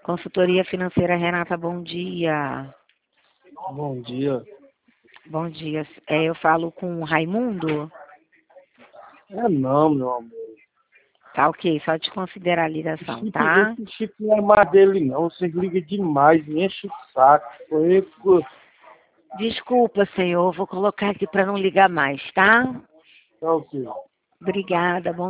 Consultoria Financeira Renata, bom dia. Bom dia. Bom dia. Eu falo com o Raimundo? Não, meu amor. Tá ok, só te considerar a ligação, Esse tá? chip não é mais dele, não. Você liga demais, me enche o saco. Desculpa, senhor, vou colocar aqui para não ligar mais, tá? Tá ok. Obrigada, bom